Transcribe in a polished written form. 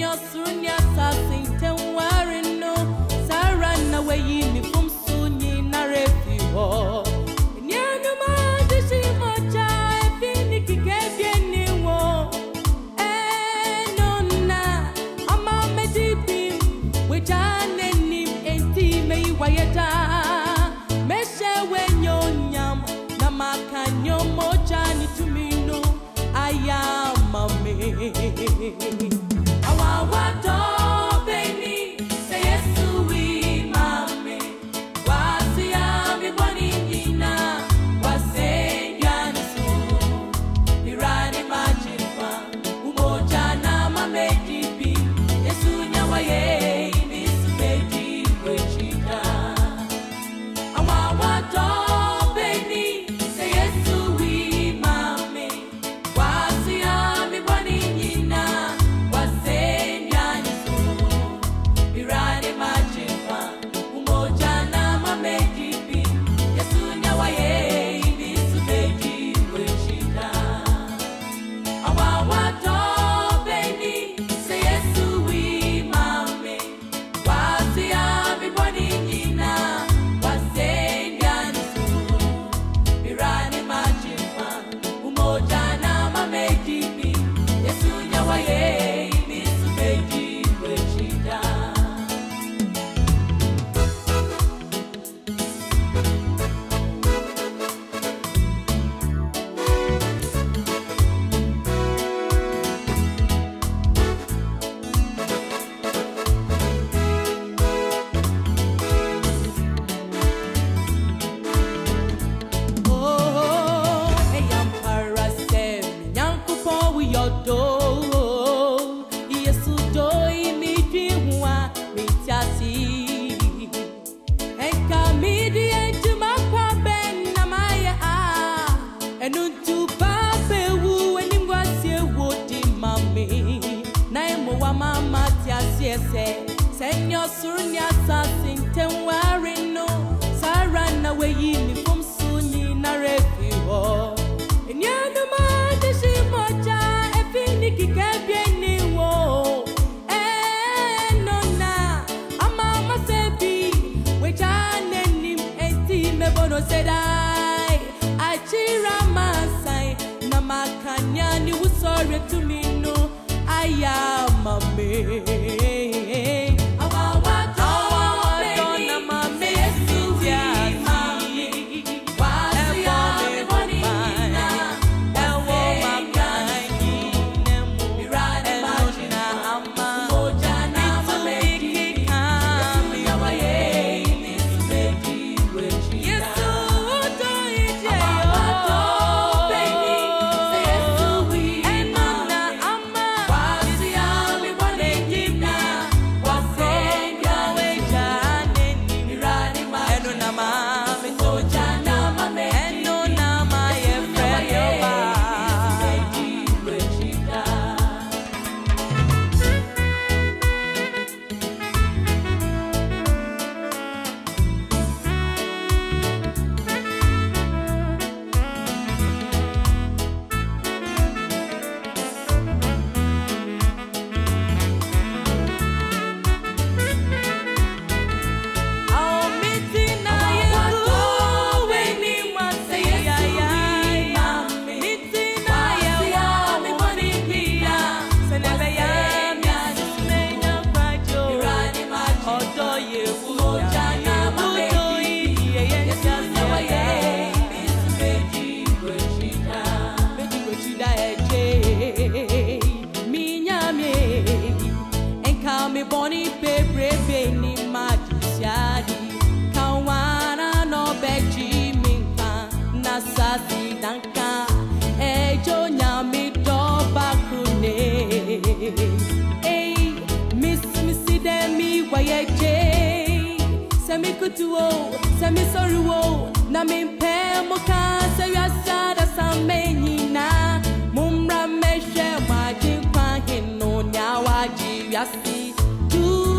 sunya sasin ten warin no sarana we yini from sunyi na refi ho nyanu ma dishi mocha efini kikebye ni wo nonna ama medibi we jane ni enti me wayeta meshe we nyonyam na makanyo mocha ni tumino ayamame Senyo sunya sasin ten warin no sarana we yini from sunyi na refi ho nyanu ma dishi mocha efini kikebye ni wo nonna ama masebi we jane ni enti me bono sedai achira masai na makanya ni usore to me no ayamame Boni pebre beni majisiadi kawana no beji minka nasasi danka ejo nyami do bakune miss demi wayeje semi kutuo semi soruo na mimpe moka se yasada samenyina mumra meshe majin kwa hino nyawaji yasi